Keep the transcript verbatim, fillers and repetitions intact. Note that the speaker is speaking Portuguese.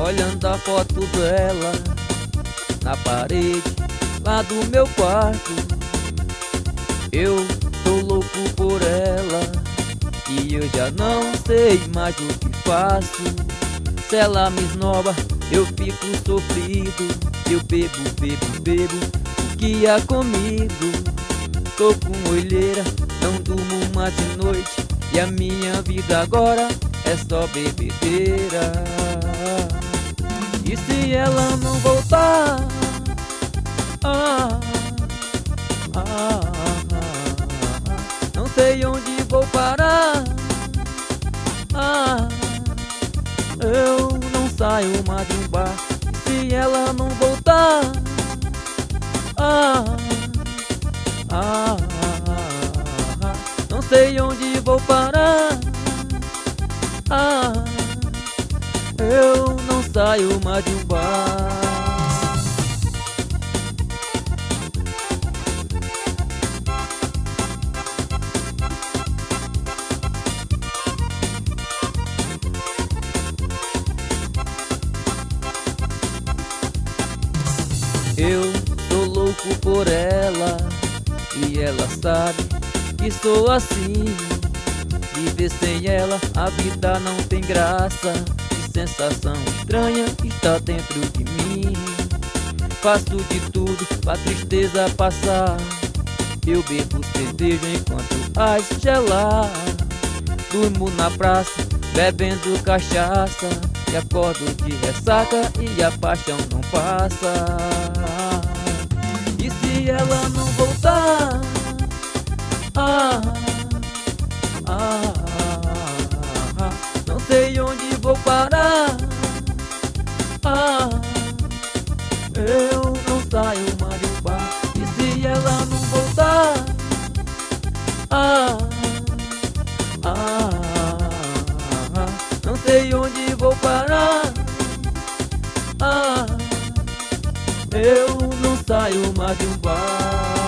olhando a foto dela na parede lá do meu quarto. Eu tô louco por ela e eu já não sei mais o que faço. Se ela me esnoba, eu fico sofrido. Eu bebo, bebo, bebo, o que há comigo? Tô com olheira, não durmo mais de noite, e a minha vida agora é só bebedeira. E se ela não voltar? Ah, ah, ah, ah, não sei onde vou parar. Ah, eu não saio mais de um bar. E se ela não voltar? Ah, ah, ah, ah, não sei onde vou parar. Ah, eu não saio mais de um bar. Eu tô louco por ela e ela sabe que sou assim. Viver sem ela, a vida não tem graça. Que sensação estranha está dentro de mim. Faço de tudo pra tristeza passar. Eu bebo cerveja enquanto as gelar. Durmo na praça, bebendo cachaça, e acordo de ressaca e a paixão não passa. E se ela não voltar? Ah, ah, ah, ah, não sei onde vou parar. Ah, eu não saio mais do bar. E se ela não voltar? Ah, ah, ah, não sei onde vou parar. Ah, eu não saio mais de um bar.